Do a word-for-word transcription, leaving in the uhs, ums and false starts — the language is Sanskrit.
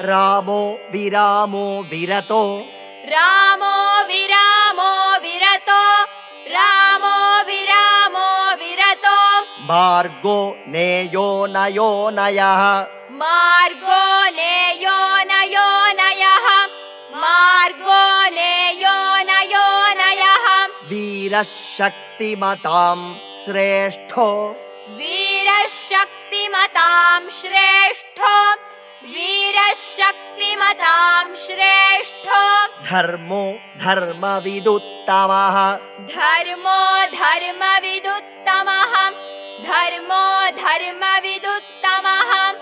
रामो विरामो विरतो रामो विरामो विरतो रामो विरामो विरतो मार्गो नेयो नयो नयः मार्गो नेयो नयो नयः मार्गो नेयो नयो नयः वीरः शक्तिमतां श्रेष्ठो वीरः शक्तिमतां श्रेष्ठो वीरः शक्तिमतां श्रेष्ठो धर्मो धर्मविदुत्तमः धर्मो धर्मविदुत्तमः धर्मो धर्मविदुत्तमः